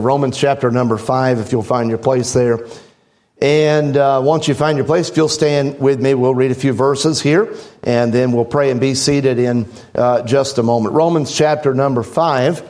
Romans chapter number 5, if you'll find your place there. And once you find your place, if you'll stand with me, we'll read a few verses here, and then we'll pray and be seated in just a moment. Romans chapter number 5.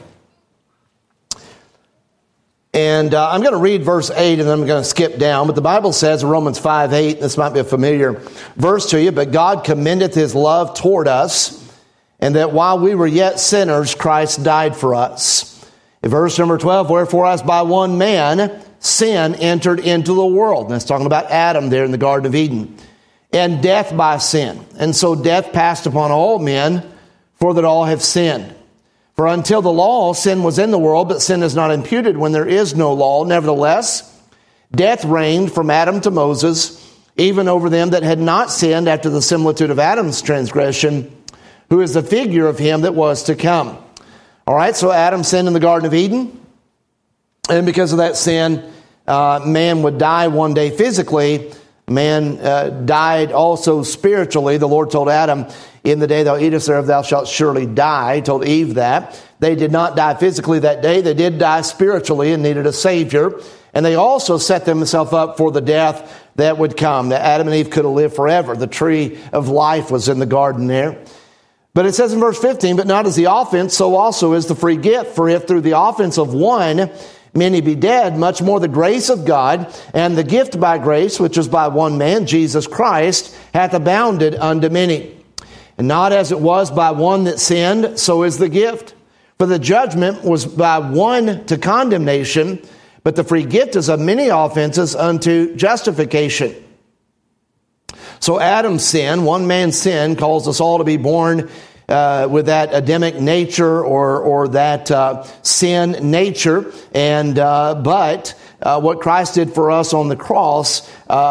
And I'm going to read verse 8, and then I'm going to skip down. But the Bible says in Romans 5:8, this might be a familiar verse to you, but God commendeth his love toward us, and that while we were yet sinners, Christ died for us. In verse number 12, wherefore as by one man sin entered into the world. And that's talking about Adam there in the Garden of Eden. And death by sin. And so death passed upon all men, for that all have sinned. For until the law, sin was in the world, but sin is not imputed when there is no law. Nevertheless, death reigned from Adam to Moses, even over them that had not sinned after the similitude of Adam's transgression, who is the figure of him that was to come. All right, so Adam sinned in the Garden of Eden. And because of that sin, man would die one day physically. Man died also spiritually. The Lord told Adam, in the day thou eatest thereof, thou shalt surely die. He told Eve that. They did not die physically that day. They did die spiritually and needed a Savior. And they also set themselves up for the death that would come. That Adam and Eve could have lived forever. The tree of life was in the garden there. But it says in verse 15, but not as the offense, so also is the free gift. For if through the offense of one many be dead, much more the grace of God and the gift by grace, which is by one man, Jesus Christ, hath abounded unto many. And not as it was by one that sinned, so is the gift. For the judgment was by one to condemnation, but the free gift is of many offenses unto justification. So Adam's sin, one man's sin, caused us all to be born with that Adamic nature or that sin nature. And but what Christ did for us on the cross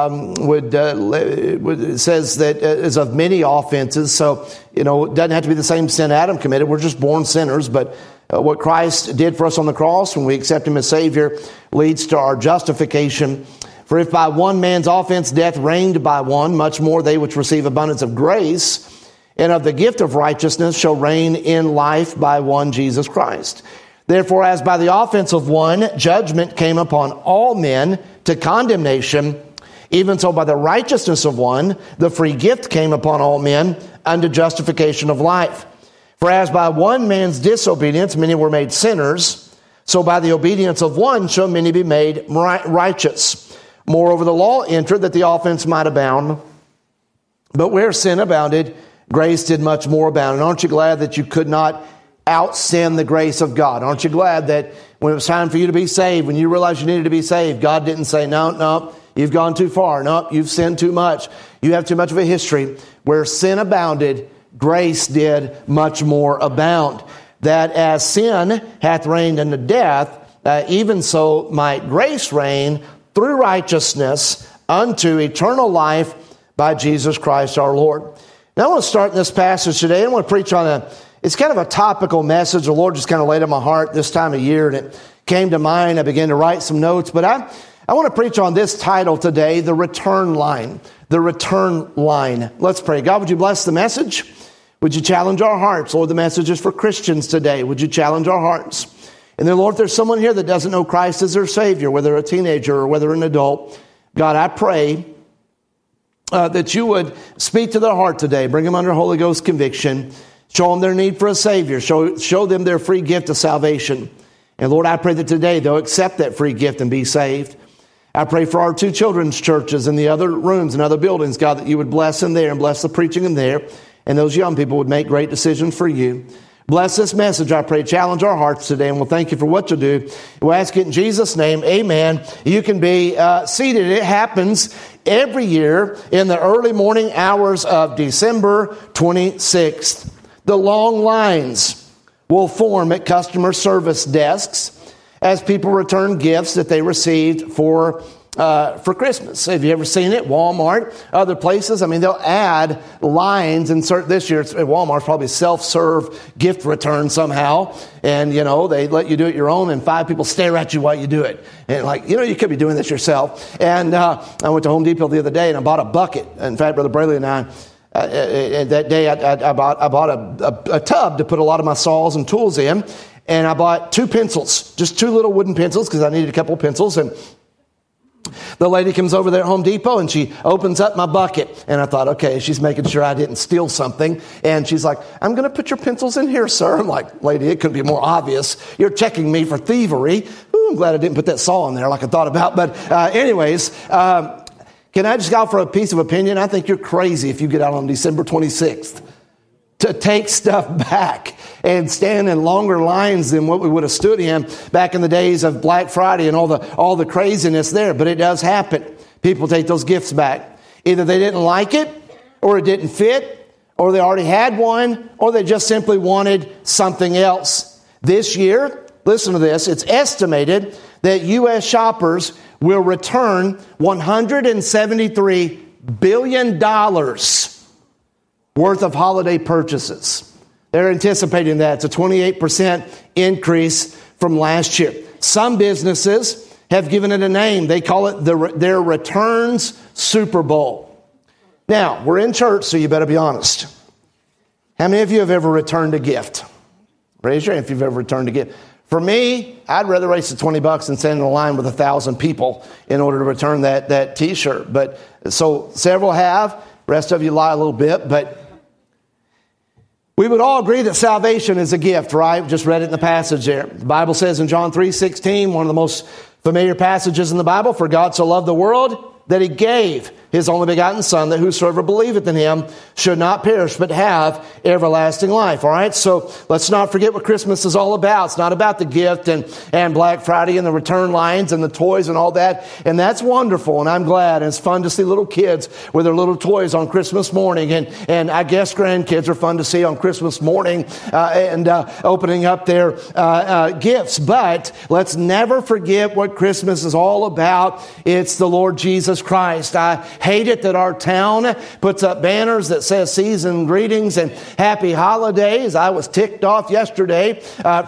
says that is of many offenses. So, it doesn't have to be the same sin Adam committed. We're just born sinners. But what Christ did for us on the cross when we accept him as Savior leads to our justification. For if by one man's offense death reigned by one, much more they which receive abundance of grace and of the gift of righteousness shall reign in life by one Jesus Christ. Therefore, as by the offense of one judgment came upon all men to condemnation, even so by the righteousness of one the free gift came upon all men unto justification of life. For as by one man's disobedience many were made sinners, so by the obedience of one shall many be made righteous. Moreover, the law entered that the offense might abound. But where sin abounded, grace did much more abound. And aren't you glad that you could not out-sin the grace of God? Aren't you glad that when it was time for you to be saved, when you realized you needed to be saved, God didn't say, no, you've gone too far. No, you've sinned too much. You have too much of a history. Where sin abounded, grace did much more abound. That as sin hath reigned unto death, even so might grace reign through righteousness unto eternal life by Jesus Christ our Lord. Now I want to start in this passage today. I want to preach on it's kind of a topical message. The Lord just kind of laid on my heart this time of year, and it came to mind. I began to write some notes, but I want to preach on this title today, the return line. The return line. Let's pray. God, would you bless the message? Would you challenge our hearts? Lord, the message is for Christians today. Would you challenge our hearts? And then, Lord, if there's someone here that doesn't know Christ as their Savior, whether a teenager or whether an adult, God, I pray that you would speak to their heart today. Bring them under Holy Ghost conviction. Show them their need for a Savior. Show them their free gift of salvation. And, Lord, I pray that today they'll accept that free gift and be saved. I pray for our two children's churches and the other rooms and other buildings, God, that you would bless them there and bless the preaching in there. And those young people would make great decisions for you. Bless this message, I pray. Challenge our hearts today, and we'll thank you for what you do. We'll ask it in Jesus' name. Amen. You can be seated. It happens every year in the early morning hours of December 26th. The long lines will form at customer service desks as people return gifts that they received for Christmas. Have you ever seen it? Walmart, other places. I mean, they'll add lines. This year, Walmart's probably self-serve gift return somehow. And, they let you do it your own, and 5 people stare at you while you do it. And you could be doing this yourself. And I went to Home Depot the other day, and I bought a bucket. In fact, Brother Braley and I, that day, I bought a tub to put a lot of my saws and tools in. and I bought 2 pencils, just 2 little wooden pencils because I needed a couple of pencils. And the lady comes over there at Home Depot and she opens up my bucket. And I thought, okay, she's making sure I didn't steal something. And she's like, I'm going to put your pencils in here, sir. I'm like, lady, it couldn't be more obvious. You're checking me for thievery. Ooh, I'm glad I didn't put that saw in there like I thought about. But anyways, can I just go for a piece of opinion? I think you're crazy if you get out on December 26th to take stuff back and stand in longer lines than what we would have stood in back in the days of Black Friday and all the craziness there. But it does happen. People take those gifts back. Either they didn't like it, or it didn't fit, or they already had one, or they just simply wanted something else. This year, listen to this, it's estimated that U.S. shoppers will return $173 billion worth of holiday purchases. They're anticipating that. It's a 28% increase from last year. Some businesses have given it a name. They call it their Returns Super Bowl. Now, we're in church, so you better be honest. How many of you have ever returned a gift? Raise your hand if you've ever returned a gift. For me, I'd rather waste the $20 than stand in a line with 1,000 people in order to return that T-shirt. But so several have. Rest of you lie a little bit, but we would all agree that salvation is a gift, right? Just read it in the passage there. The Bible says in John 3:16, one of the most familiar passages in the Bible, for God so loved the world that he gave his only begotten Son, that whosoever believeth in him should not perish, but have everlasting life. All right, so let's not forget what Christmas is all about. It's not about the gift and Black Friday and the return lines and the toys and all that. And that's wonderful, and I'm glad. And it's fun to see little kids with their little toys on Christmas morning. And I guess grandkids are fun to see on Christmas morning and opening up their gifts. But let's never forget what Christmas is all about. It's the Lord Jesus Christ. I hate it that our town puts up banners that says season greetings and happy holidays. I was ticked off yesterday,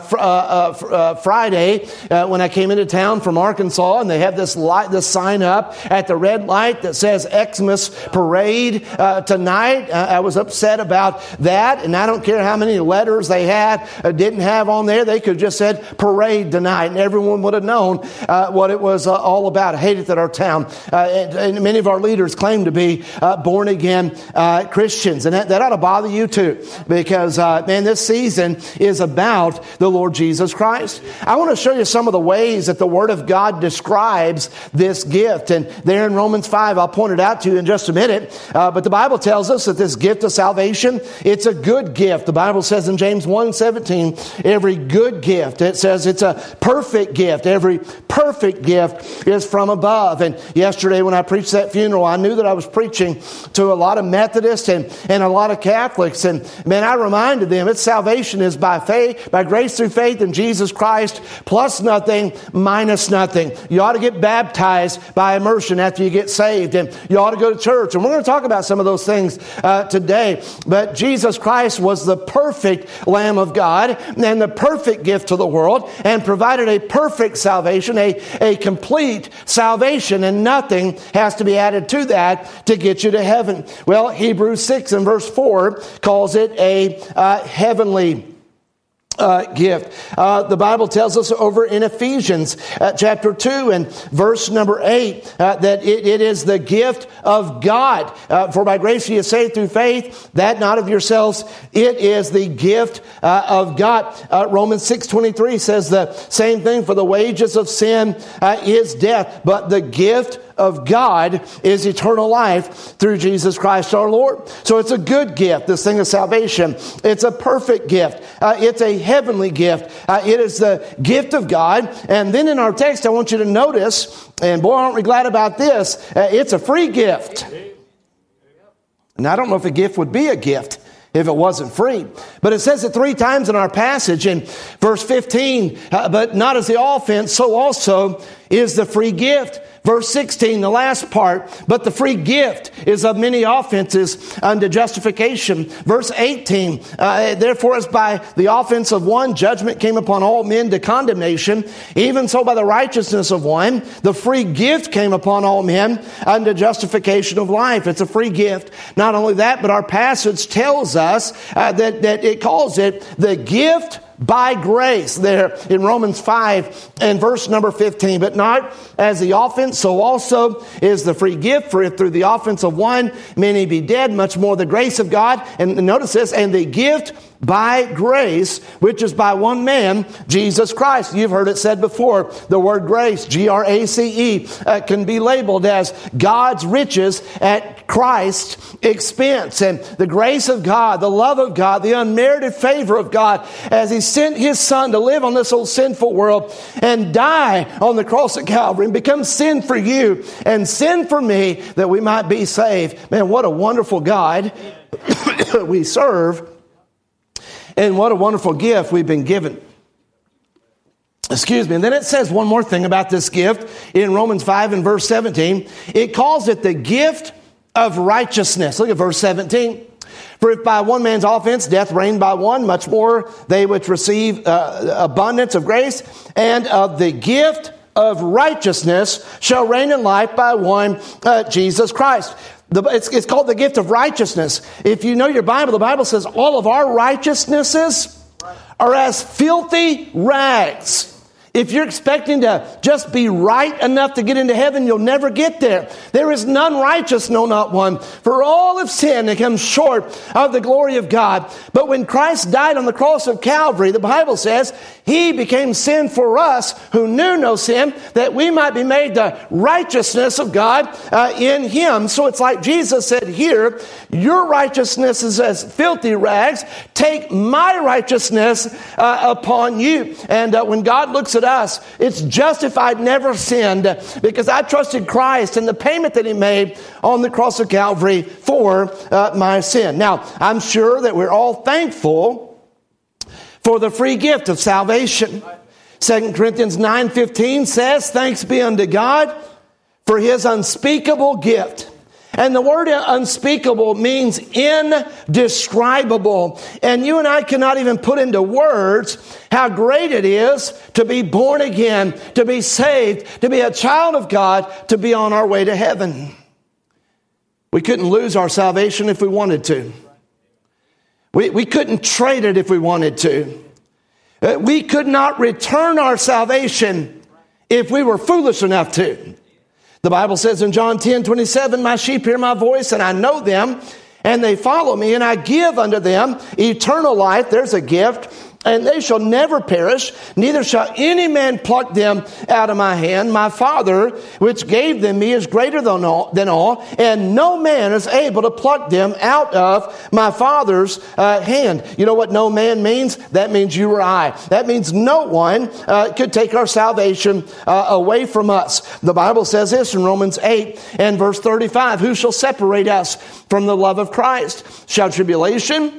Friday, when I came into town from Arkansas, and they have this sign up at the red light that says Xmas Parade tonight. I was upset about that, and I don't care how many letters they had didn't have on there. They could have just said parade tonight, and everyone would have known what it was all about. I hate it that our town and many of our leaders claim to be born-again Christians. And that ought to bother you too, because, man, this season is about the Lord Jesus Christ. I want to show you some of the ways that the Word of God describes this gift. And there in Romans 5, I'll point it out to you in just a minute. But the Bible tells us that this gift of salvation, it's a good gift. The Bible says in James 1:17, every good gift, it says it's a perfect gift. Every perfect gift is from above. And yesterday when I preached that funeral, I knew that I was preaching to a lot of Methodists and a lot of Catholics. And man, I reminded them its salvation is by faith, by grace through faith in Jesus Christ, plus nothing, minus nothing. You ought to get baptized by immersion after you get saved. And you ought to go to church. And we're going to talk about some of those things today. But Jesus Christ was the perfect Lamb of God and the perfect gift to the world, and provided a perfect salvation, a complete salvation, and nothing has to be added to that to get you to heaven. Well, Hebrews 6 and verse 4 calls it a heavenly gift. The Bible tells us over in Ephesians chapter 2 and verse number 8 that it is the gift of God. For by grace you are saved through faith, that not of yourselves. It is the gift of God. Romans 6:23 says the same thing. For the wages of sin is death, but the gift of God is eternal life through Jesus Christ our Lord. So it's a good gift, this thing of salvation. It's a perfect gift. It's a heavenly gift. It is the gift of God. And then in our text, I want you to notice, and boy, aren't we glad about this, it's a free gift. And I don't know if a gift would be a gift if it wasn't free. But it says it 3 times in our passage. In verse 15, but not as the offense, so also is the free gift. Verse 16, the last part, but the free gift is of many offenses unto justification. Verse 18, therefore as by the offense of one, judgment came upon all men to condemnation, even so by the righteousness of one, the free gift came upon all men unto justification of life. It's a free gift. Not only that, but our passage tells us that it calls it the gift by grace there in Romans 5 and verse number 15. But not as the offense, so also is the free gift. For if through the offense of one many be dead, much more the grace of God. And notice this, and the gift by grace, which is by one man, Jesus Christ. You've heard it said before, the word grace, G-R-A-C-E, can be labeled as God's riches at Christ's expense. And the grace of God, the love of God, the unmerited favor of God, as He sent His Son to live on this old sinful world and die on the cross of Calvary and become sin for you and sin for me that we might be saved. Man, what a wonderful God we serve. And what a wonderful gift we've been given. Excuse me. And then it says one more thing about this gift in Romans 5 and verse 17. It calls it the gift of righteousness. Look at verse 17. For if by one man's offense death reigned by one, much more they which receive abundance of grace and of the gift of righteousness shall reign in life by one, Jesus Christ. It's called the gift of righteousness. If you know your Bible, the Bible says all of our righteousnesses are as filthy rags. If you're expecting to just be right enough to get into heaven, you'll never get there. There is none righteous, no, not one. For all have sinned and come short of the glory of God. But when Christ died on the cross of Calvary, the Bible says, He became sin for us who knew no sin, that we might be made the righteousness of God in Him. So it's like Jesus said here, your righteousness is as filthy rags. Take my righteousness upon you. And when God looks at us, it's justified, never sinned, because I trusted Christ and the payment that He made on the cross of Calvary for my sin. Now, I'm sure that we're all thankful for the free gift of salvation. 2 Corinthians 9:15 says, thanks be unto God for His unspeakable gift. And the word unspeakable means indescribable. And you and I cannot even put into words how great it is to be born again, to be saved, to be a child of God, to be on our way to heaven. We couldn't lose our salvation if we wanted to. We couldn't trade it if we wanted to. We could not return our salvation if we were foolish enough to. The Bible says in John 10:27, my sheep hear my voice, and I know them, and they follow me, and I give unto them eternal life. There's a gift. And they shall never perish, neither shall any man pluck them out of my hand. My Father, which gave them me, is greater than all, and no man is able to pluck them out of my Father's hand. You know what no man means? That means you or I. That means no one could take our salvation away from us. The Bible says this in Romans 8 and verse 35, who shall separate us from the love of Christ? Shall tribulation,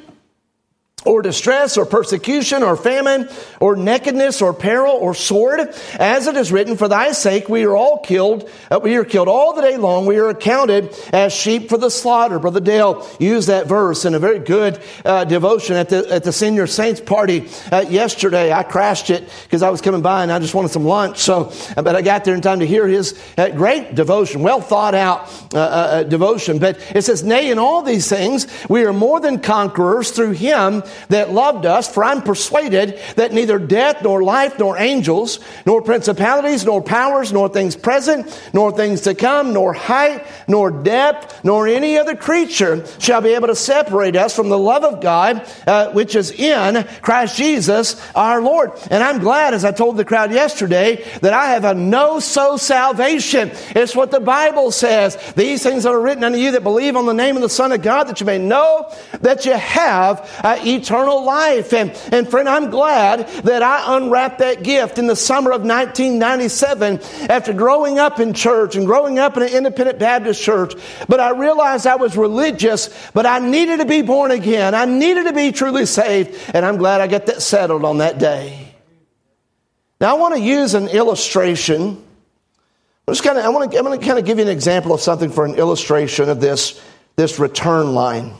or distress, or persecution, or famine, or nakedness, or peril, or sword? As it is written, for thy sake we are all killed. We are killed all the day long. We are accounted as sheep for the slaughter. Brother Dale used that verse in a very good devotion at the senior saints party yesterday. I crashed it because I was coming by and I just wanted some lunch. But I got there in time to hear his great devotion, well thought out devotion. But it says, nay, in all these things we are more than conquerors through Him that loved us. For I'm persuaded that neither death, nor life, nor angels, nor principalities, nor powers, nor things present, nor things to come, nor height, nor depth, nor any other creature shall be able to separate us from the love of God, which is in Christ Jesus our Lord. And I'm glad, as I told the crowd yesterday, that I have a no-so salvation. It's what the Bible says. These things are written unto you that believe on the name of the Son of God, that you may know that you have eternal life. And friend, I'm glad that I unwrapped that gift in the summer of 1997 after growing up in church and growing up in an independent Baptist church. But I realized I was religious, but I needed to be born again. I needed to be truly saved. And I'm glad I got that settled on that day. Now I want to use an illustration. I'm going to kind of give you an example of something for an illustration of this return line.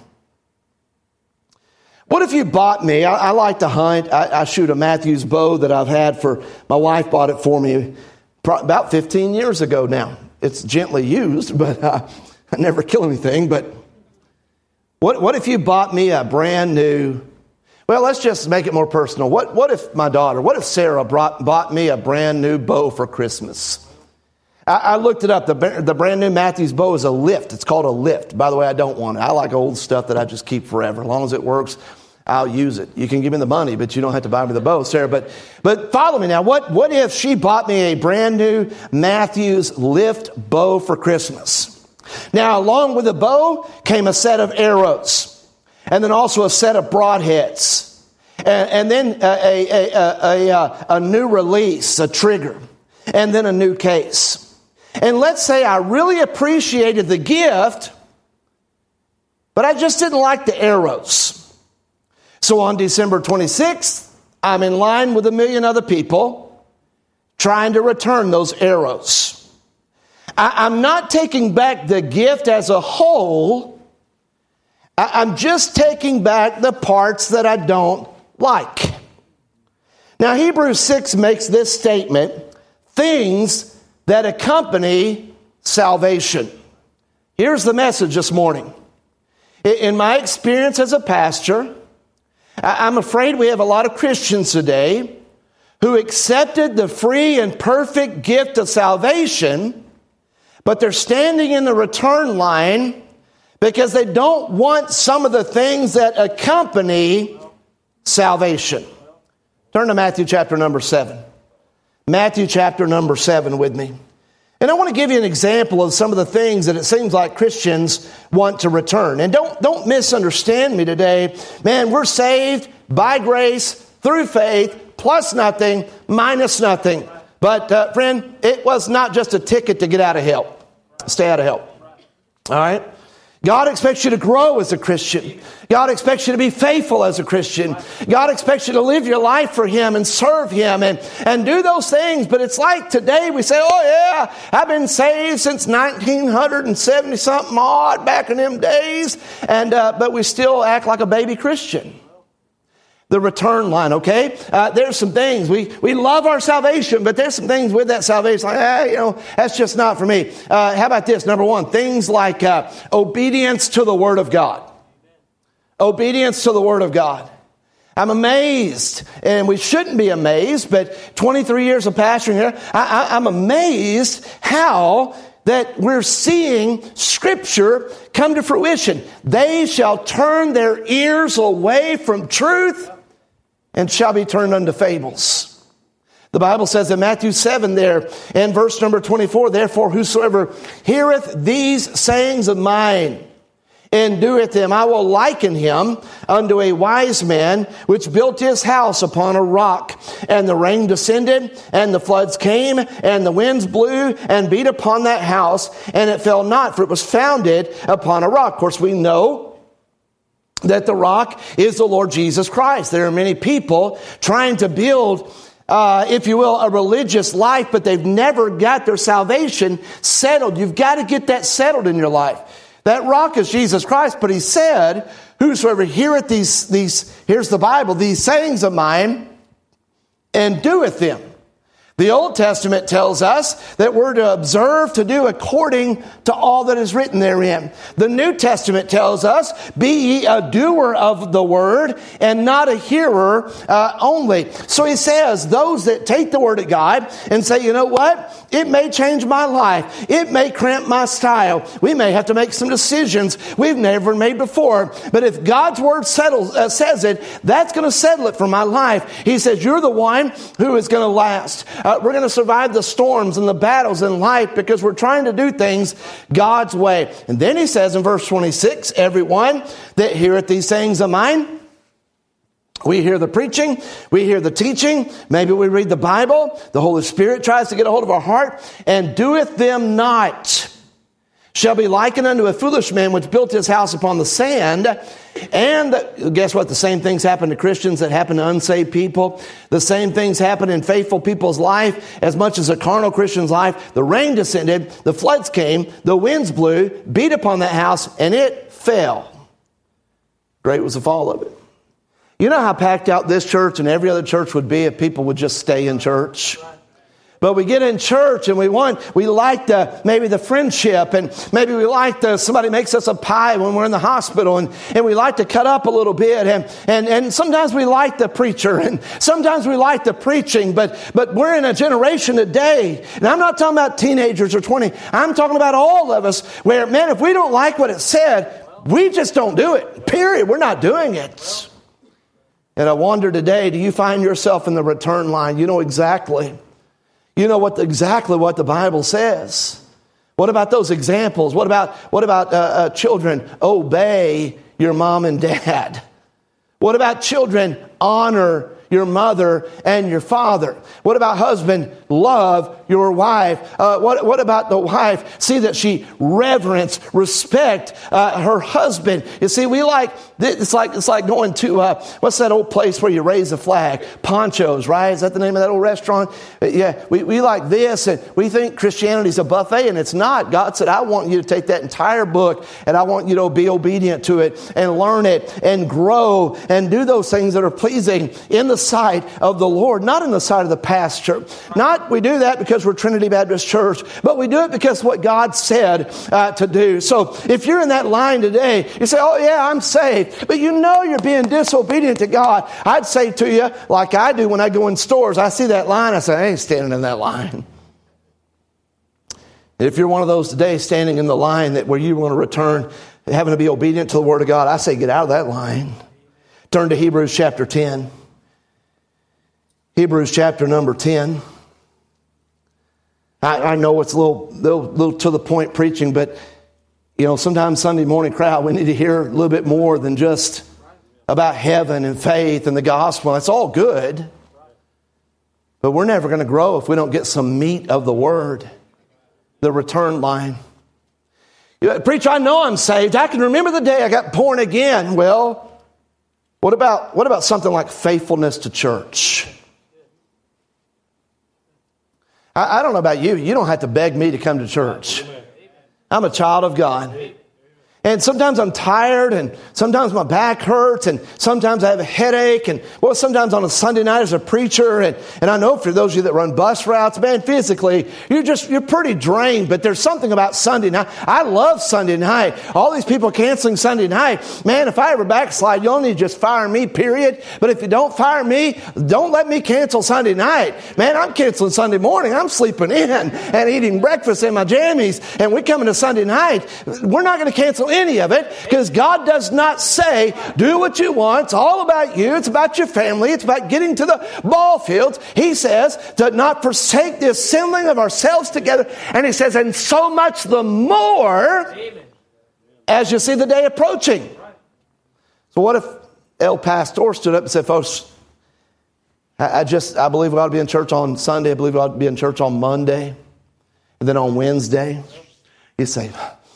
What if you bought me? I like to hunt. I shoot a Matthews bow that I've had my wife bought it for me about 15 years ago now. It's gently used, but I never kill anything. But what if you bought me a brand new Well, let's just make it more personal. What if Sarah bought me a brand new bow for Christmas? I looked it up. The brand new Matthews bow is a lift. It's called a lift. By the way, I don't want it. I like old stuff that I just keep forever. As long as it works, I'll use it. You can give me the money, but you don't have to buy me the bow, Sarah. But follow me now. What if she bought me a brand new Matthews lift bow for Christmas? Now, along with the bow came a set of arrows. And then also a set of broadheads. And then a new release, a trigger. And then a new case. And let's say I really appreciated the gift, but I just didn't like the arrows. So on December 26th, I'm in line with 1 million other people trying to return those arrows. I'm not taking back the gift as a whole. I'm just taking back the parts that I don't like. Now, Hebrews 6 makes this statement, things that accompany salvation. Here's the message this morning. In my experience as a pastor, I'm afraid we have a lot of Christians today who accepted the free and perfect gift of salvation, but they're standing in the return line because they don't want some of the things that accompany salvation. Turn to Matthew chapter number 7. Matthew chapter number 7 with me. And I want to give you an example of some of the things that it seems like Christians want to return. And don't misunderstand me today. Man, we're saved by grace, through faith, plus nothing, minus nothing. But friend, it was not just a ticket to get out of hell. Stay out of hell. All right? God expects you to grow as a Christian. God expects you to be faithful as a Christian. God expects you to live your life for Him and serve Him and do those things. But it's like today we say, oh yeah, I've been saved since 1970 something odd back in them days. But we still act like a baby Christian. The return line, okay? There's some things. We love our salvation, but there's some things with that salvation. Like, that's just not for me. How about this? Number one, things like obedience to the Word of God. Obedience to the Word of God. I'm amazed, and we shouldn't be amazed, but 23 years of pastoring here, I'm amazed how that we're seeing Scripture come to fruition. They shall turn their ears away from truth and shall be turned unto fables. The Bible says in Matthew 7 there, in verse number 24, therefore whosoever heareth these sayings of mine and doeth them, I will liken him unto a wise man which built his house upon a rock. And the rain descended, and the floods came, and the winds blew and beat upon that house, and it fell not, for it was founded upon a rock. Of course, we know that the rock is the Lord Jesus Christ. There are many people trying to build, if you will, a religious life, but they've never got their salvation settled. You've got to get that settled in your life. That rock is Jesus Christ, but He said, whosoever heareth these, here's the Bible, these sayings of mine, and doeth them. The Old Testament tells us that we're to observe to do according to all that is written therein. The New Testament tells us, be ye a doer of the word and not a hearer only. So he says, those that take the word of God and say, you know what? It may change my life. It may cramp my style. We may have to make some decisions we've never made before. But if God's word says it, that's going to settle it for my life. He says, you're the one who is going to last. We're going to survive the storms and the battles in life because we're trying to do things God's way. And then he says in verse 26, everyone that heareth these sayings of mine. We hear the preaching, we hear the teaching, maybe we read the Bible, the Holy Spirit tries to get a hold of our heart, and doeth them not, shall be likened unto a foolish man which built his house upon the sand. And guess what? The same things happen to Christians that happen to unsaved people. The same things happen in faithful people's life as much as a carnal Christian's life. The rain descended, the floods came, the winds blew, beat upon that house, and it fell. Great was the fall of it. You know how packed out this church and every other church would be if people would just stay in church? But we get in church and we like maybe the friendship, and maybe we like somebody makes us a pie when we're in the hospital, and we like to cut up a little bit, and sometimes we like the preacher, and sometimes we like the preaching, but we're in a generation today, and I'm not talking about teenagers or 20, I'm talking about all of us, where, man, if we don't like what it said, we just don't do it. Period. We're not doing it. And I wonder today, do you find yourself in the return line? You know exactly. You know exactly what the Bible says. What about those examples? What about children? Obey your mom and dad. What about children? Honor your mother and your father. What about husband? Love your wife. What about the wife? See that she reverence, respect her husband. You see, it's like going to what's that old place where you raise a flag? Ponchos, right? Is that the name of that old restaurant? Yeah, we like this, and we think Christianity is a buffet, and it's not. God said, I want you to take that entire book, and I want you to be obedient to it and learn it and grow and do those things that are pleasing in the sight of the Lord, not in the sight of the pastor. Not we do that because we're Trinity Baptist Church, but we do it because what God said to do. So if you're in that line today, you say, oh yeah, I'm saved, but you know you're being disobedient to God. I'd say to you, like I do when I go in stores, I see that line, I say, I ain't standing in that line. And if you're one of those today standing in the line where you want to return, having to be obedient to the Word of God, I say get out of that line. Turn to Hebrews chapter 10. Hebrews chapter number 10. I know it's a little to the point preaching, but sometimes Sunday morning crowd, we need to hear a little bit more than just about heaven and faith and the gospel. That's all good. But we're never going to grow if we don't get some meat of the Word. The return line. Preacher, I know I'm saved. I can remember the day I got born again. Well, what about something like faithfulness to church? I don't know about you. You don't have to beg me to come to church. I'm a child of God. And sometimes I'm tired, and sometimes my back hurts, and sometimes I have a headache, and sometimes on a Sunday night as a preacher, and I know for those of you that run bus routes, man, physically, you're pretty drained, but there's something about Sunday night. I love Sunday night. All these people canceling Sunday night. Man, if I ever backslide, you only just fire me, period. But if you don't fire me, don't let me cancel Sunday night. Man, I'm canceling Sunday morning. I'm sleeping in and eating breakfast in my jammies, and we come into Sunday night. We're not going to cancel any of it, because God does not say do what you want. It's all about you. It's about your family. It's about getting to the ball fields. He says to not forsake the assembling of ourselves together, and he says, and so much the more as you see the day approaching. So what if El Pastor stood up and said, folks, I believe we ought to be in church on Sunday. I believe we ought to be in church on Monday, and then on Wednesday. You say,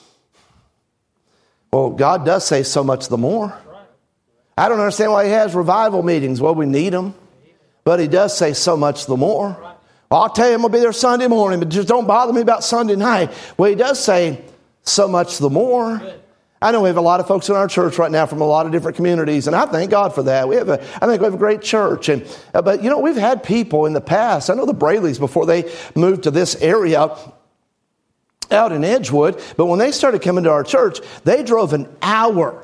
well, God does say so much the more. I don't understand why he has revival meetings. Well, we need them. But he does say so much the more. Well, I'll tell you, I'm going to be there Sunday morning, but just don't bother me about Sunday night. Well, he does say so much the more. I know we have a lot of folks in our church right now from a lot of different communities, and I thank God for that. I think we have a great church. But we've had people in the past. I know the Brayleys, before they moved to this area out in Edgewood, but when they started coming to our church, they drove an hour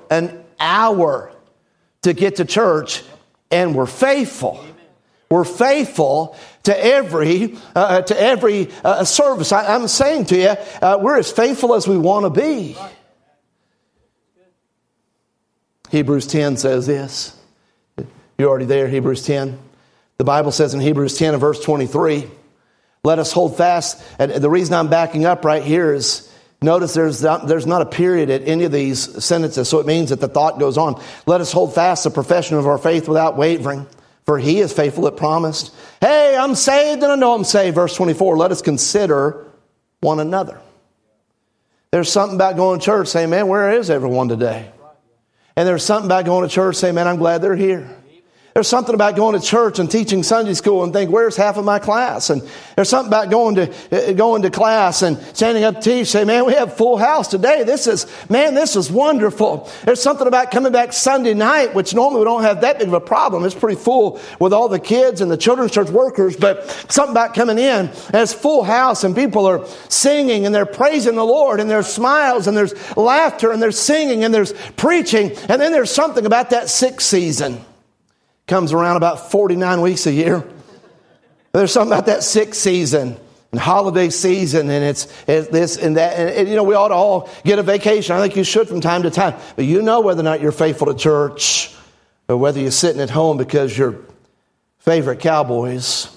to get to church, and were faithful. We're faithful to every service. I'm saying to you, we're as faithful as we want to be. Hebrews 10 says this. You're already there, Hebrews 10. The Bible says in Hebrews 10 and verse 23, let us hold fast. And the reason I'm backing up right here is, notice there's not a period at any of these sentences, so it means that the thought goes on. Let us hold fast the profession of our faith without wavering, for he is faithful that promised. Hey, I'm saved and I know I'm saved. Verse 24, let us consider one another. There's something about going to church saying, man, where is everyone today? And there's something about going to church saying, man, I'm glad they're here. There's something about going to church and teaching Sunday school and think, where's half of my class? And there's something about going to class and standing up to teach, say, man, we have full house today. This is wonderful. There's something about coming back Sunday night, which normally we don't have that big of a problem. It's pretty full with all the kids and the children's church workers, but something about coming in and it's full house and people are singing and they're praising the Lord and there's smiles and there's laughter and there's singing and there's preaching. And then there's something about that sixth season. Comes around about 49 weeks a year. There's something about that sixth season and holiday season, and it's this and that. And you know, we ought to all get a vacation. I think you should from time to time. But you know whether or not you're faithful to church or whether you're sitting at home because your favorite Cowboys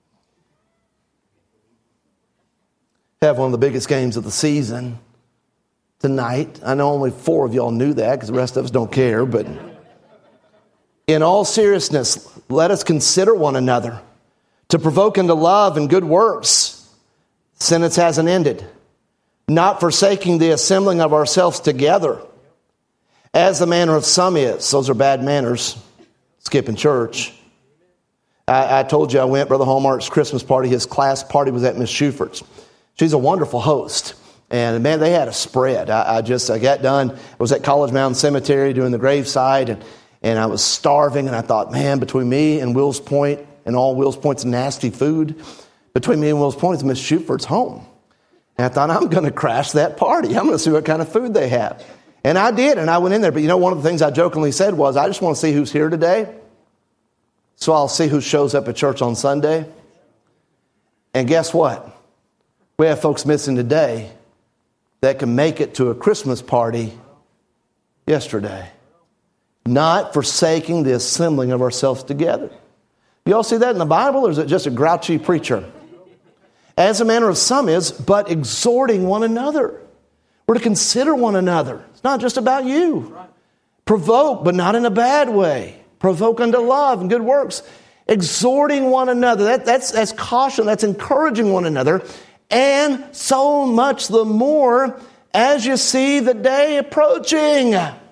have one of the biggest games of the season tonight. I know only 4 of y'all knew that because the rest of us don't care, but in all seriousness, let us consider one another to provoke unto love and good works. Sentence hasn't ended. Not forsaking the assembling of ourselves together, as the manner of some is. Those are bad manners. Skipping church. I told you I went Brother Hallmark's Christmas party. His class party was at Miss Schufert's. She's a wonderful host. And man, they had a spread. I got done. I was at College Mountain Cemetery doing the graveside, and I was starving, and I thought, man, between me and Wills Point and all Wills Point's nasty food, between me and Wills Point is Miss Schufert's home. And I thought, I'm going to crash that party. I'm going to see what kind of food they have. And I did, and I went in there. But you know, one of the things I jokingly said was, I just want to see who's here today, so I'll see who shows up at church on Sunday. And guess what? We have folks missing today that can make it to a Christmas party yesterday. Not forsaking the assembling of ourselves together. You all see that in the Bible, or is it just a grouchy preacher? As the manner of some is, but exhorting one another. We're to consider one another. It's not just about you. Provoke, but not in a bad way. Provoke unto love and good works. Exhorting one another. That's caution. That's encouraging one another. And so much the more as you see the day approaching.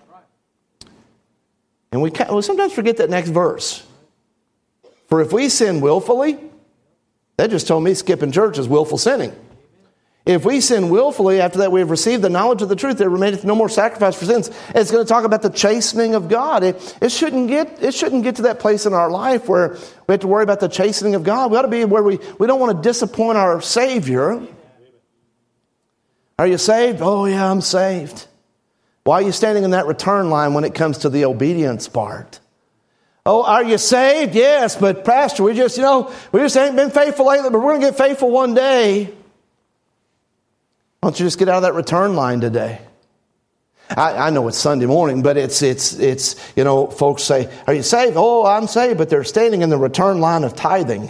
And we sometimes forget that next verse. For if we sin willfully, that just told me skipping church is willful sinning. If we sin willfully, after that we have received the knowledge of the truth, there remaineth no more sacrifice for sins. It's going to talk about the chastening of God. It shouldn't get to that place in our life where we have to worry about the chastening of God. We ought to be where we don't want to disappoint our Savior. Are you saved? Oh yeah, I'm saved. Why are you standing in that return line when it comes to the obedience part? Oh, are you saved? Yes, but Pastor, we just ain't been faithful lately, but we're going to get faithful one day. Why don't you just get out of that return line today? I know it's Sunday morning, but it's folks say, are you saved? Oh, I'm saved, but they're standing in the return line of tithing.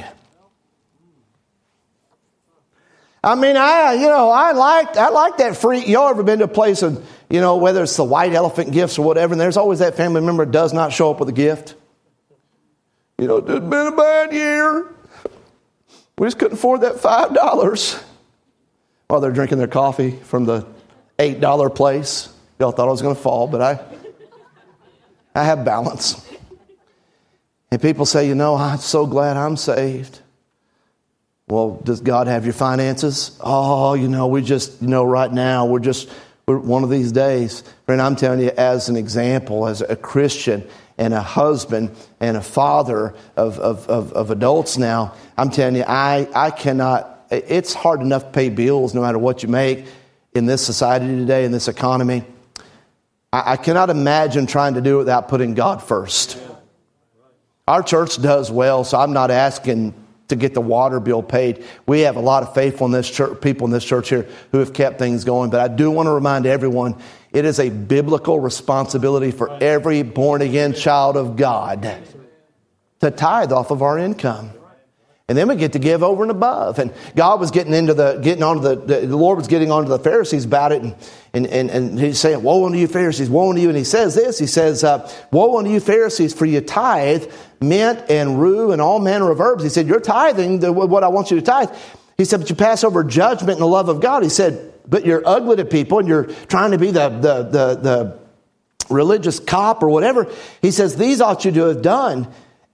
I mean, I like that free. Y'all ever been to a place of, whether it's the white elephant gifts or whatever, and there's always that family member that does not show up with a gift. It's been a bad year. We just couldn't afford that $5 while they're drinking their coffee from the $8 place. Y'all thought I was going to fall, but I have balance. And people say, I'm so glad I'm saved. Well, does God have your finances? Oh, we just, right now, we're one of these days. Friend, I'm telling you, as an example, as a Christian and a husband and a father of adults now, I'm telling you, I cannot, it's hard enough to pay bills no matter what you make in this society today, in this economy. I cannot imagine trying to do it without putting God first. Our church does well, so I'm not asking to get the water bill paid. We have a lot of faithful people in this church here who have kept things going. But I do want to remind everyone, it is a biblical responsibility for every born-again child of God to tithe off of our income. And then we get to give over and above. And God was the Lord was getting onto the Pharisees about it. And he's saying, woe unto you Pharisees, woe unto you. And he says this, woe unto you Pharisees, for you tithe mint and rue and all manner of herbs. He said, you're tithing what I want you to tithe. He said, but you pass over judgment and the love of God. He said, but you're ugly to people and you're trying to be the religious cop or whatever. He says, these ought you to have done.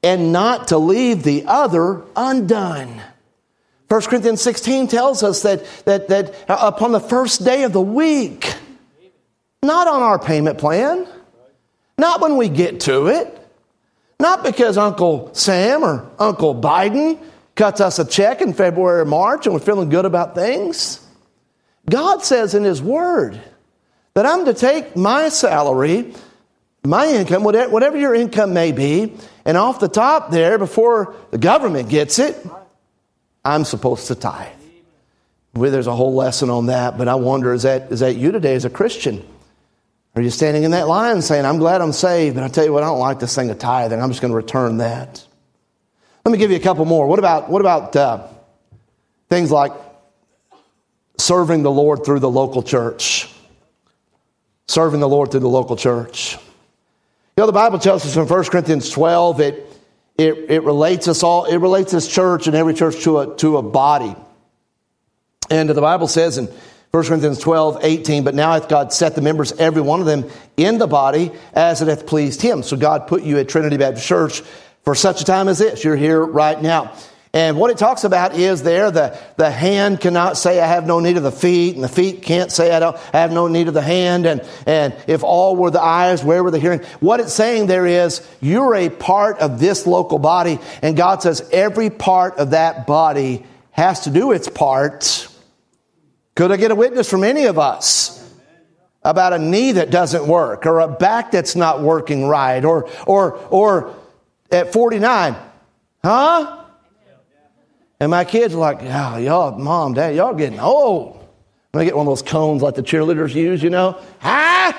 and not to leave the other undone. 1 Corinthians 16 tells us that upon the first day of the week, not on our payment plan, not when we get to it, not because Uncle Sam or Uncle Biden cuts us a check in February or March and we're feeling good about things. God says in His Word that I'm to take my salary, my income, whatever your income may be, and off the top there, before the government gets it, I'm supposed to tithe. Well, there's a whole lesson on that, but I wonder, is that you today as a Christian? Are you standing in that line saying, I'm glad I'm saved, but I tell you what, I don't like this thing of tithing. I'm just going to return that. Let me give you a couple more. What about things like serving the Lord through the local church? Serving the Lord through the local church. The Bible tells us in 1 Corinthians 12, it relates us all. It relates this church and every church to a body. And the Bible says in 1 Corinthians 12, 18, but now hath God set the members, every one of them, in the body as it hath pleased Him. So God put you at Trinity Baptist Church for such a time as this. You're here right now. And what it talks about is there, the hand cannot say, I have no need of the feet, and the feet can't say, I have no need of the hand, and if all were the eyes, where were the hearing? What it's saying there is, you're a part of this local body, and God says every part of that body has to do its part. Could I get a witness from any of us about a knee that doesn't work, or a back that's not working right, or at 49, huh? And my kids are like, oh, y'all, Mom, Dad, y'all getting old. When I get one of those cones like the cheerleaders use, And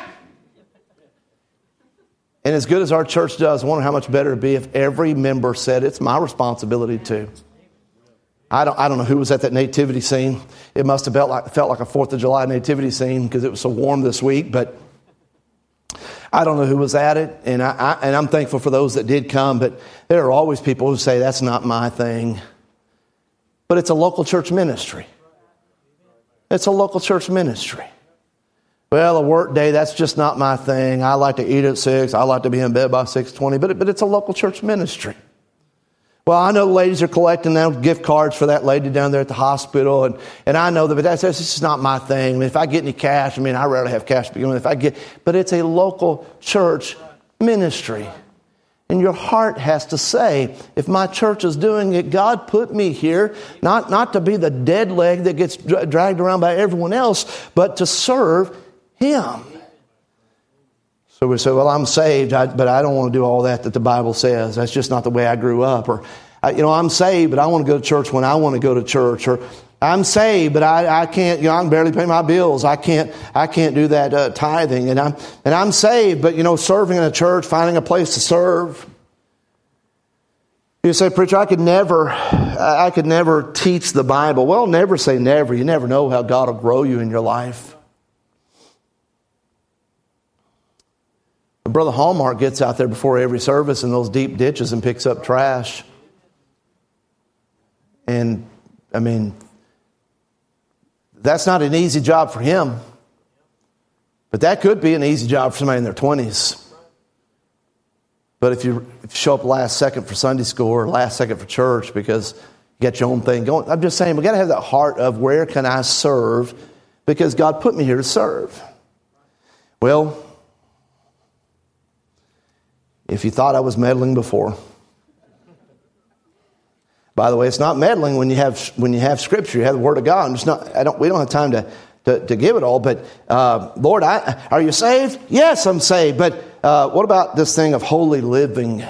as good as our church does, I wonder how much better it would be if every member said, it's my responsibility too. I don't know who was at that nativity scene. It must have felt like a 4th of July nativity scene because it was so warm this week, but I don't know who was at it, and I'm thankful for those that did come, but there are always people who say, that's not my thing. But it's a local church ministry. It's a local church ministry. Well, a work day, that's just not my thing. I like to eat at 6. I like to be in bed by 6:20, but it's a local church ministry. Well, I know ladies are collecting now gift cards for that lady down there at the hospital, and I know that, but that's just not my thing. I mean, if I get any cash, I rarely have cash to begin with. But it's a local church ministry. And your heart has to say, if my church is doing it, God put me here, not to be the dead leg that gets dragged around by everyone else, but to serve Him. So we say, well, I'm saved, but I don't want to do all that the Bible says. That's just not the way I grew up. Or, I'm saved, but I want to go to church when I want to go to church. Or, I'm saved, but I can't, I can barely pay my bills. I can't do that tithing. And I'm saved, but, serving in a church, finding a place to serve. You say, preacher, I could never teach the Bible. Well, never say never. You never know how God will grow you in your life. Brother Hallmark gets out there before every service in those deep ditches and picks up trash. And, that's not an easy job for him. But that could be an easy job for somebody in their 20s. But if you show up last second for Sunday school or last second for church because you got your own thing going, I'm just saying, we got to have that heart of where can I serve because God put me here to serve. Well, if you thought I was meddling before, by the way, it's not meddling when you have Scripture, you have the Word of God. We don't have time to give it all. But Lord, are you saved? Yes, I'm saved. But what about this thing of holy living?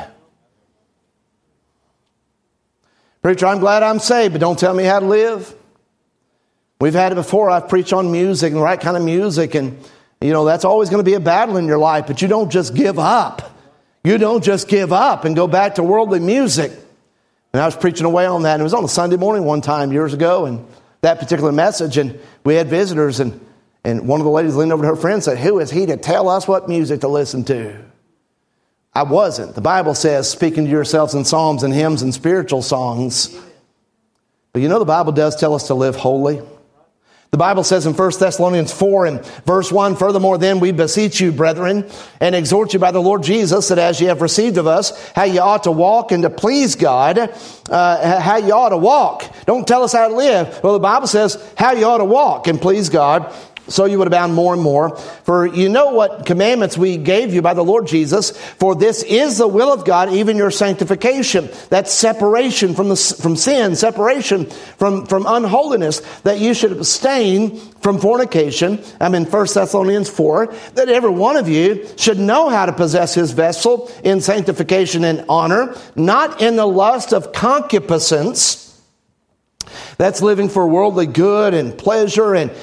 Preacher, I'm glad I'm saved, but don't tell me how to live. We've had it before. I've preached on music and the right kind of music, and that's always going to be a battle in your life. But you don't just give up. You don't just give up and go back to worldly music. And I was preaching away on that. And it was on a Sunday morning one time years ago, and that particular message, and we had visitors, and one of the ladies leaned over to her friend and said, who is he to tell us what music to listen to? I wasn't. The Bible says, speaking to yourselves in psalms and hymns and spiritual songs. But the Bible does tell us to live holy. The Bible says in 1 Thessalonians 4 and verse 1, furthermore, then we beseech you, brethren, and exhort you by the Lord Jesus, that as ye have received of us, how ye ought to walk and to please God, how ye ought to walk. Don't tell us how to live. Well, the Bible says how you ought to walk and please God, so you would abound more and more. For you know what commandments we gave you by the Lord Jesus. For this is the will of God, even your sanctification. That's separation from sin, separation from unholiness, that you should abstain from fornication. I'm in 1 Thessalonians 4, that every one of you should know how to possess his vessel in sanctification and honor, not in the lust of concupiscence. That's living for worldly good and pleasure and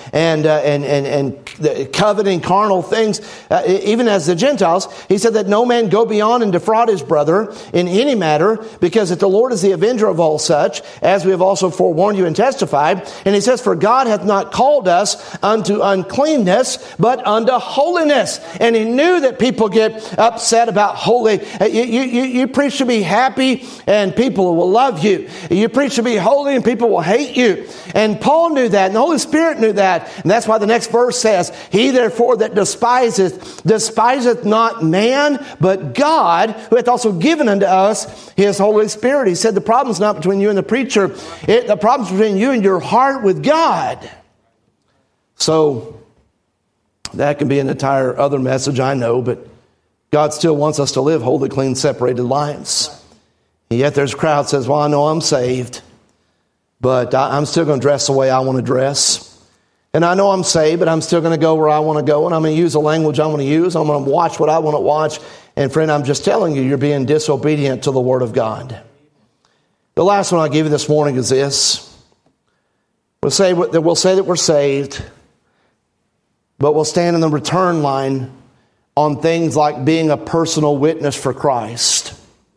coveting carnal things, even as the Gentiles. He said that no man go beyond and defraud his brother in any matter, because that the Lord is the avenger of all such, as we have also forewarned you and testified. And he says, for God hath not called us unto uncleanness, but unto holiness. And he knew that people get upset about holy. You preach to be happy and people will love you. You preach to be holy and people will hate you. And Paul knew that, and the Holy Spirit knew that. And that's why the next verse says, he therefore that despiseth not man, but God, who hath also given unto us his Holy Spirit. He said the problem's not between you and the preacher. The problem's between you and your heart with God. So that can be an entire other message, I know, but God still wants us to live holy, clean, separated lives. And yet there's a crowd that says, well, I know I'm saved, but I'm still going to dress the way I want to dress. And I know I'm saved, but I'm still going to go where I want to go. And I'm going to use the language I want to use. I'm going to watch what I want to watch. And friend, I'm just telling you, you're being disobedient to the Word of God. The last one I'll give you this morning is this. We'll say that we're saved, but we'll stand in the return line on things like being a personal witness for Christ.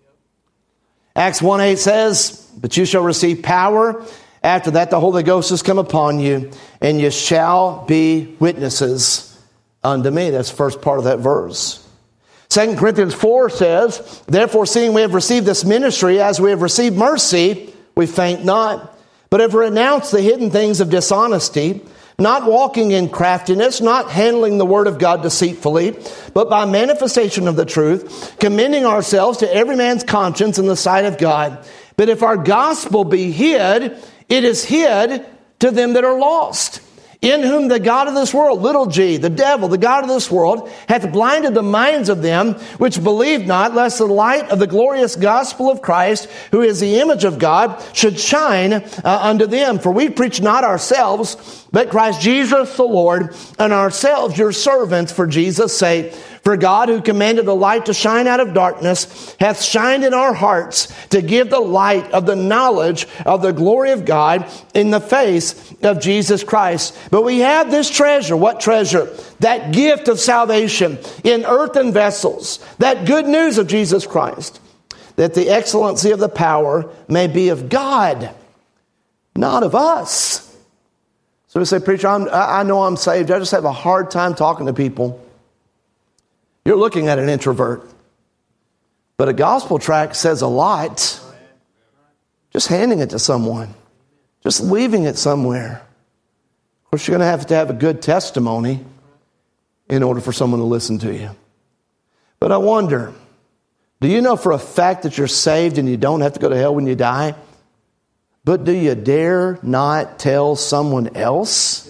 Acts 1:8 says, but you shall receive power. After that, the Holy Ghost has come upon you, and you shall be witnesses unto me. That's the first part of that verse. 2 Corinthians 4 says, therefore, seeing we have received this ministry, as we have received mercy, we faint not, but have renounced the hidden things of dishonesty, not walking in craftiness, not handling the word of God deceitfully, but by manifestation of the truth, commending ourselves to every man's conscience in the sight of God. But if our gospel be hid, it is hid to them that are lost, in whom the God of this world, little g, the devil, the God of this world, hath blinded the minds of them which believe not, lest the light of the glorious gospel of Christ, who is the image of God, should shine unto them. For we preach not ourselves, but Christ Jesus the Lord, and ourselves your servants for Jesus' sake. For God, who commanded the light to shine out of darkness, hath shined in our hearts to give the light of the knowledge of the glory of God in the face of Jesus Christ. But we have this treasure. What treasure? That gift of salvation in earthen vessels. That good news of Jesus Christ. That the excellency of the power may be of God, not of us. So we say, preacher, I know I'm saved. I just have a hard time talking to people. You're looking at an introvert. But a gospel tract says a lot. Just handing it to someone. Just leaving it somewhere. Of course, you're going to have a good testimony in order for someone to listen to you. But I wonder, do you know for a fact that you're saved and you don't have to go to hell when you die? But do you dare not tell someone else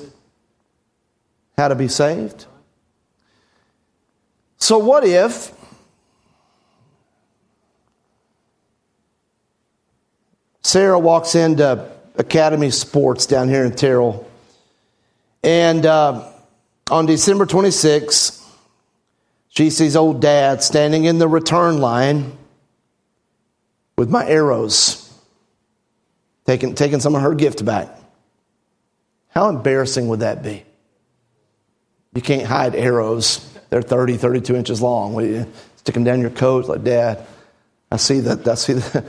how to be saved? So what if Sarah walks into Academy Sports down here in Terrell, and on December 26th, she sees old Dad standing in the return line with my arrows, taking some of her gift back. How embarrassing would that be? You can't hide arrows. They're 30, 32 inches long. You stick them down your coat like, Dad, I see that.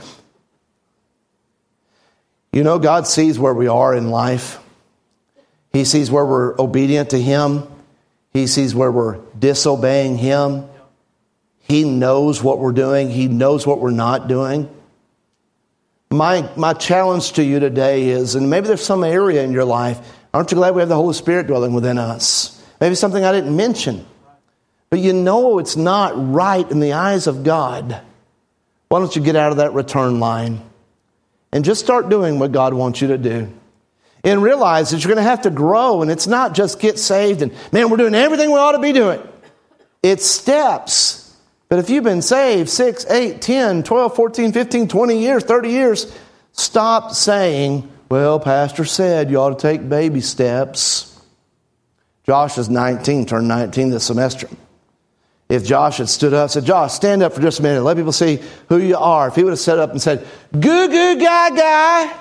You know, God sees where we are in life. He sees where we're obedient to Him. He sees where we're disobeying Him. He knows what we're doing. He knows what we're not doing. My challenge to you today is, and maybe there's some area in your life, Aren't you glad we have the Holy Spirit dwelling within us? Maybe something I didn't mention. But you know it's not right in the eyes of God. Why don't you get out of that return line and just start doing what God wants you to do? And realize that you're going to have to grow, and it's not just get saved and, man, we're doing everything we ought to be doing. It's steps. But if you've been saved 6, 8, 10, 12, 14, 15, 20 years, 30 years, stop saying, well, Pastor said you ought to take baby steps. Josh is 19, turned 19 this semester. If Josh had stood up and said, Josh, stand up for just a minute. Let people see who you are. If he would have stood up and said, goo goo gaga,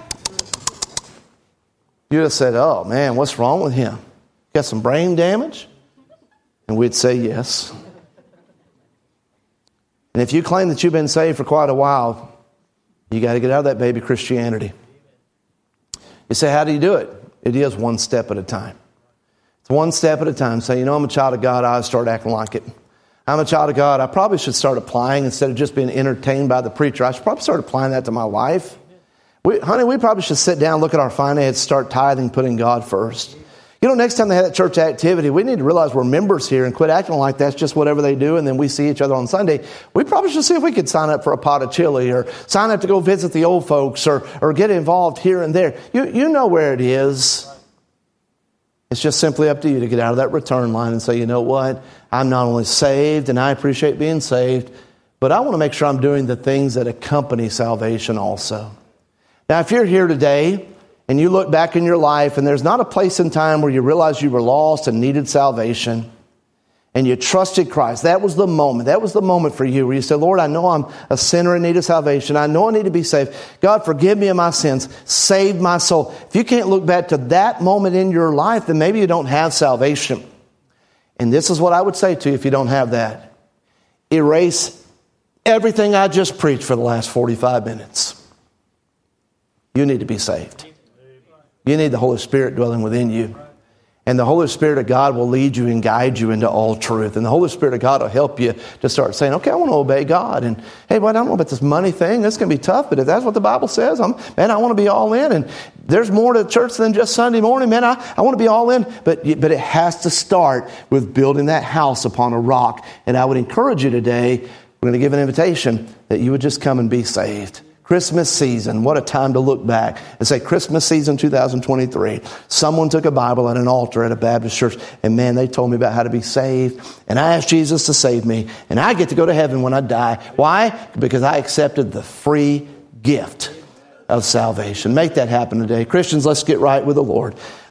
you'd have said, oh, man, what's wrong with him? Got some brain damage? And we'd say yes. And if you claim that you've been saved for quite a while, you got to get out of that baby Christianity. You say, how do you do it? It is one step at a time. It's one step at a time. Say, you know, I'm a child of God. I start acting like it. I'm a child of God. I probably should start applying instead of just being entertained by the preacher. I should probably start applying that to my life. We probably should sit down, look at our finances, start tithing, putting God first. You know, next time they have that church activity, we need to realize we're members here and quit acting like that's just whatever they do and then we see each other on Sunday. We probably should see if we could sign up for a pot of chili or sign up to go visit the old folks or get involved here and there. You know where it is. It's just simply up to you to get out of that return line and say, you know what? I'm not only saved and I appreciate being saved, but I want to make sure I'm doing the things that accompany salvation also. Now, if you're here today and you look back in your life and there's not a place in time where you realize you were lost and needed salvation and you trusted Christ, that was the moment. That was the moment for you where you said, Lord, I know I'm a sinner in need of salvation. I know I need to be saved. God, forgive me of my sins. Save my soul. If you can't look back to that moment in your life, then maybe you don't have salvation. And this is what I would say to you if you don't have that. Erase everything I just preached for the last 45 minutes. You need to be saved. You need the Holy Spirit dwelling within you. And the Holy Spirit of God will lead you and guide you into all truth. And the Holy Spirit of God will help you to start saying, okay, I want to obey God. And hey, well, I don't know about this money thing. This can be tough, but if that's what the Bible says, I want to be all in. And there's more to church than just Sunday morning, man. I want to be all in. But it has to start with building that house upon a rock. And I would encourage you today, we're going to give an invitation that you would just come and be saved. Christmas season, what a time to look back and say, Christmas season 2023. Someone took a Bible at an altar at a Baptist church, and man, they told me about how to be saved. And I asked Jesus to save me, and I get to go to heaven when I die. Why? Because I accepted the free gift of salvation. Make that happen today. Christians, let's get right with the Lord.